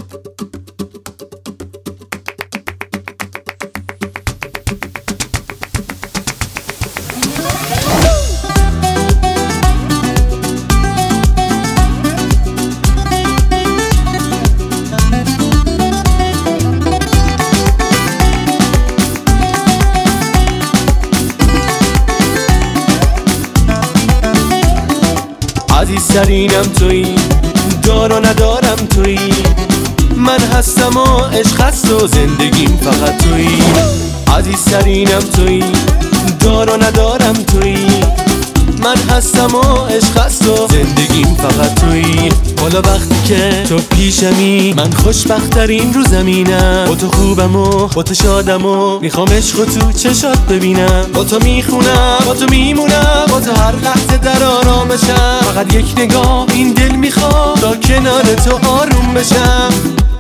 عزیزترینم تویی، دار و ندارم تویی، من هستم و عشق هست و زندگیم فقط تویی. عزیزترینم تویی، دار و ندارم تویی، من هستم و عشق هست و زندگیم فقط تویی. حالا وقتی که تو پیشمی من خوشبخت‌ترین رو زمینم، با تو خوبم و با تو شادم و میخوام عشق تو چشات ببینم. با تو میخونم، با تو میمونم، با تو هر لحظه در آرامشم. فقط یک نگاه این دل میخواد تا کنار تو آروم بشم.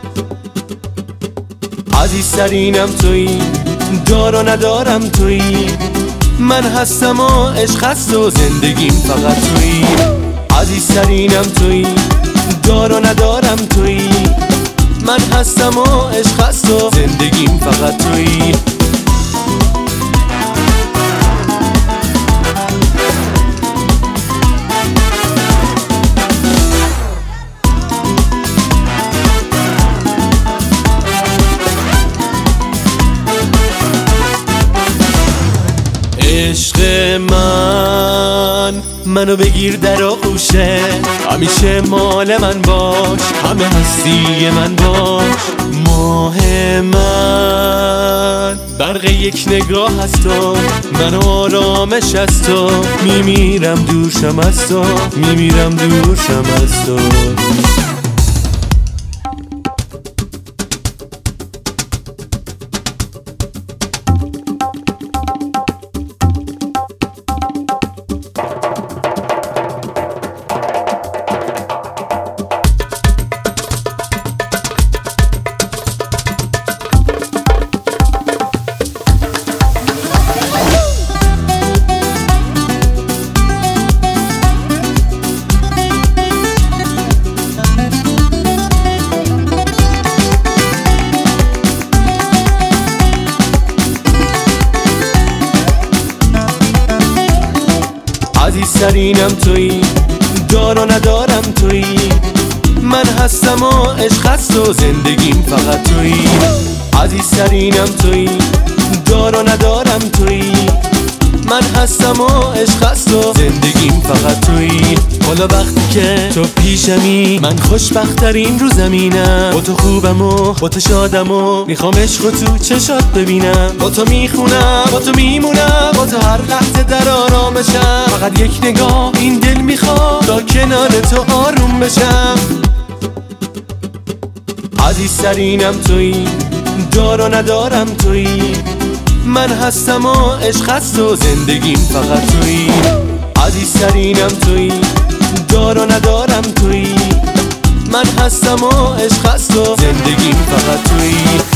عزیزترینم تویی، دار و ندارم تویی، من هستم و عشق هست و زندگیم فقط تویی. عزیزترینم تویی، دار و ندارم تویی، من هستم و عشق هست و زندگیم فقط تویی. عشق منو بگیر در آغوشه، همیشه مال من باش، همه هستی من باش. ماه من برق یک نگاه هست تو، منو آرامش از تو، میمیرم دورشم از تو، میمیرم دورشم از تو. عزیزترینم تویی، دار و ندارم تویی، من هستم و عشق هست و زندگیم فقط تویی. عزیزترینم تویی، دار و ندارم تویی، من هستم و عشق هست و زندگیم فقط تویی. حالا وقتی که تو پیشمی من خوشبخت‌ترین رو زمینم، با تو خوبم و با تو شادم و میخوام عشق تو چشات ببینم. با تو میخونم، با تو میمونم، با تو هر لحظه در آرامشم. فقط یک نگاه این دل میخواد تا کنار تو آروم بشم. عزیزترینم تویی، دار و ندارم تویی، من هستم و عشق هست و زندگیم فقط تویی. عزیزترینم تویی، دار و ندارم تویی، من هستم و عشق هست و زندگیم فقط تویی.